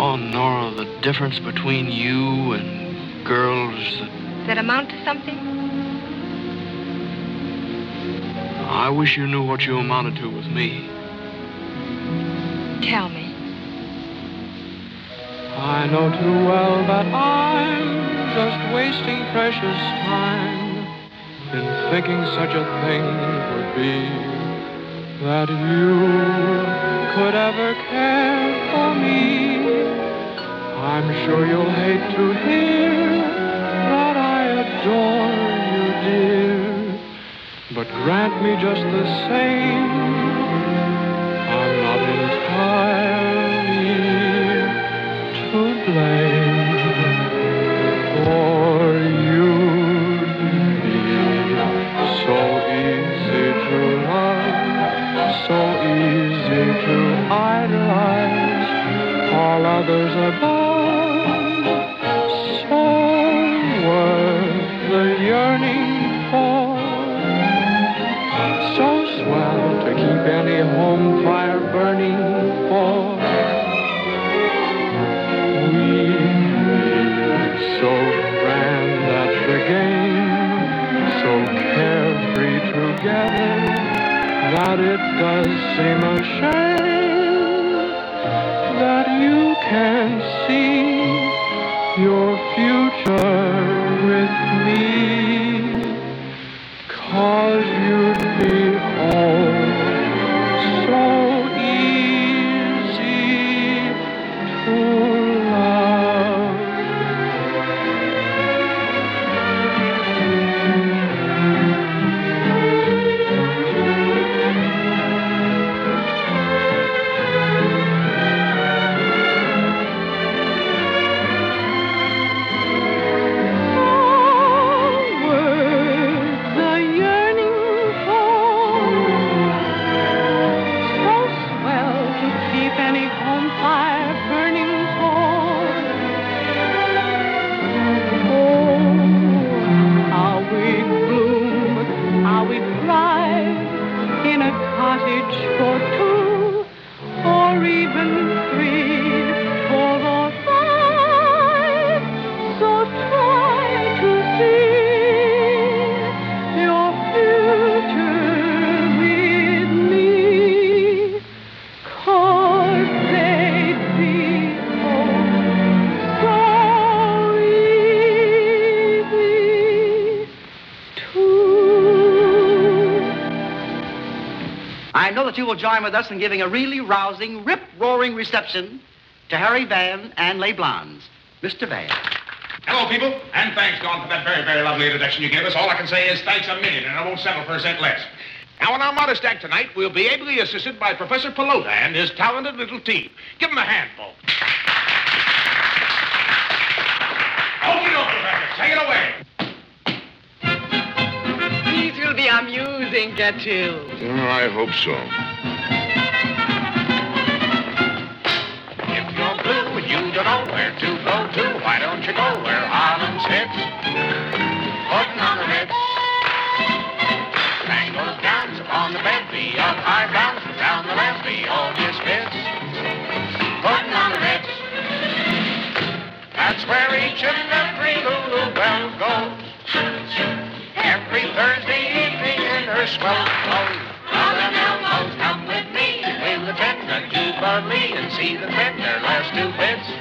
Oh, Nora, the difference between you and girls that amount to something? I wish you knew what you amounted to with me. Tell me. I know too well that I'm just wasting precious time in thinking such a thing would be, that you could ever care for me. I'm sure you'll hate to hear that I adore you, dear, but grant me just the same, I'm not entirely to blame, for you'd be so easy to love, so easy to idolize, all others above, so worth the yearning for, so swell to keep any home fire burning for. So grand at the game, so carefree together, that it does seem a shame that you can't see your future with me, 'cause you'd be oh so easy to love. For two, or even three, 4 or 5. So try to see your future with me, 'cause they'd be oh so easy to. I know that you will join with us in giving a really rousing, rip-roaring reception to Harry Van and Les Blondes. Mr. Van. Hello, people, and thanks, Don, for that very, very lovely introduction you gave us. All I can say is thanks a million, and I won't settle for a cent less. Now, on our modest act tonight, we'll be ably assisted by Professor Pelota and his talented little team. Give them a hand, folks. Okie doke, Professor. Take it away. These will be amusing, Gertrude. Oh, I hope so. If you're blue and you don't know where to go to, why don't you go where Harlem sits? Putting on the Ritz. Tangos dance upon the bevy of high bounce down the levee, all misfits. Putting on the Ritz. That's where each and every Lulu Belle goes. Every Thursday evening in her swell clothes. Rolling elbows, come with me. We'll attend a Cuba Lee and see the tender last 2 bits.